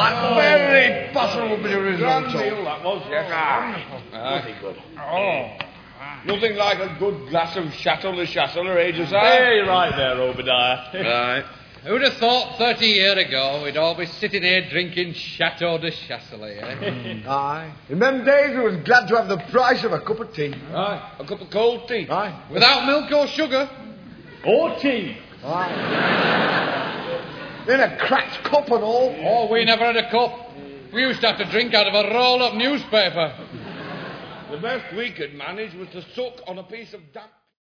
Very possible bit of Grand risotto. meal that was, yes. Bloody good. Oh. Nothing like a good glass of Chateau de Chasseler, eh, Josiah? Hey, right there, Obadiah. Right. Who'd have thought 30 years ago we'd all be sitting here drinking Chateau de Chasselet, eh? Aye. In them days, we was glad to have the price of a cup of tea. Aye. A cup of cold tea. Aye. Without milk or sugar. Or tea. Aye. In a cracked cup and all. Oh, we never had a cup. We used to have to drink out of a roll-up newspaper. The best we could manage was to suck on a piece of damp...